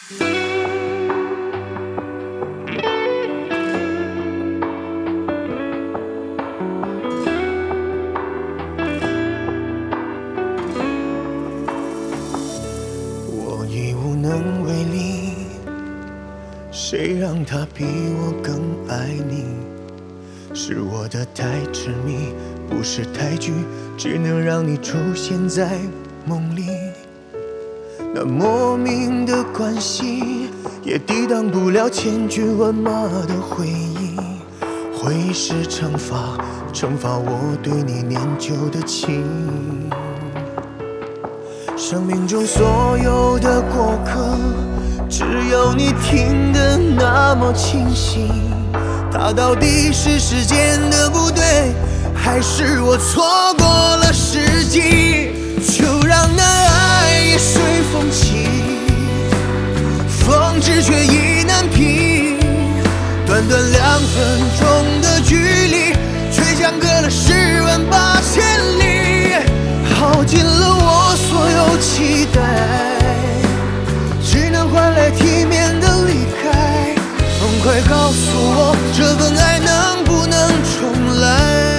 我已无能为力，谁让他比我更爱你？是我的太痴迷，不是太剧，只能让你出现在梦里。那莫名的关系，也抵挡不了千军万马的回忆。回忆是惩罚，惩罚我对你念旧的情。生命中所有的过客，只有你听得那么清晰。它到底是时间的不对，还是我错过了时机？就让那爱也随风起，风之却意难平。短短2分钟的距离，却相隔了10万8千里，耗尽了我所有期待，只能换来体面的离开。风快告诉我，这份爱能不能重来？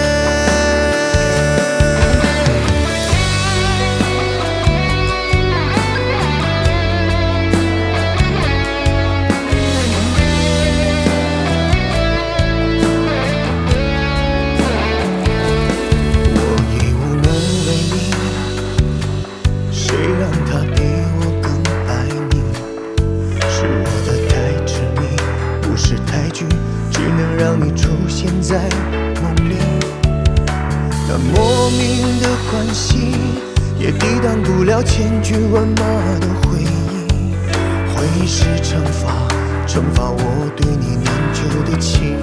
让你出现在梦里，那莫名的关系，也抵挡不了千军万马的回忆。回忆是惩罚，惩罚我对你念旧的情。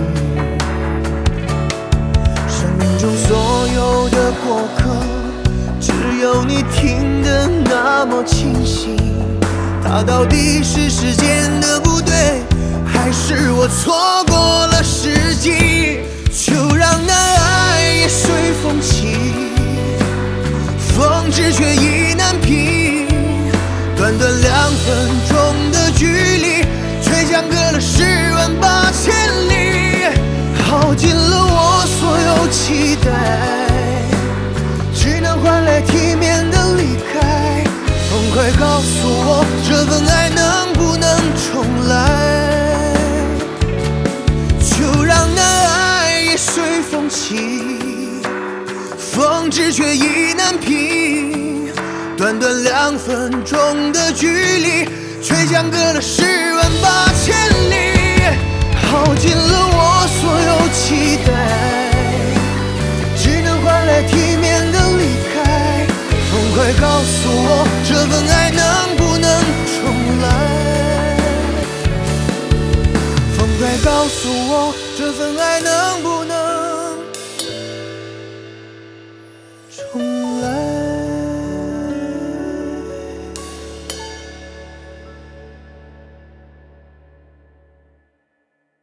生命中所有的过客，只有你听得那么清晰。它到底是时间的不对，还是我错过了时机？就让那爱也随风起，风之却意难平。短短2分钟的距离，却相隔了10万8千里，耗尽了我所有期待，只能换来体面的离开。风快告诉我，这份爱能不能重来？就让那爱也随风起，风之却意难平。短短2分钟的距离，却相隔了10万8千里，耗尽了我所有期待，只能换来体面的离开。风快告诉我，这份爱能不能重来？风快告诉我，这份爱能不能重来？